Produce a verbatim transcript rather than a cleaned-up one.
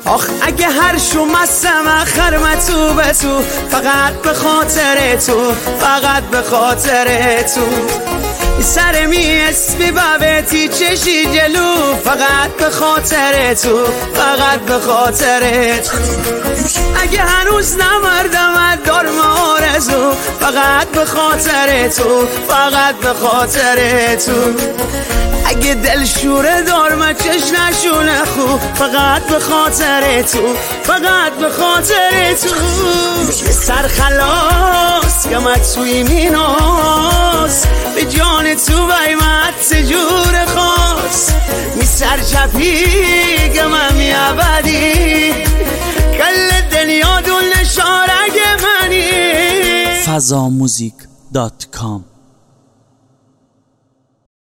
آخ اگه هر شو مستم اخر تو به تو، فقط به خاطر تو، فقط به خاطر تو. سر می اسبی بابتی چشی جلو، فقط به خاطر تو، فقط به خاطر تو. اگه هنوز نمردم دار آرزو، فقط به خاطر تو، فقط به خاطر تو. اگه دل شوره دارم چش نشونه خوب، فقط به خاطر تو، فقط به خاطر تو. یه سر خلاص گمت توی میناس، به جان تو بایمت سجور خاص. می سر چپی گمم می عبدی، کل دنیا دول نشارگ منی. فضا موزیک دات کام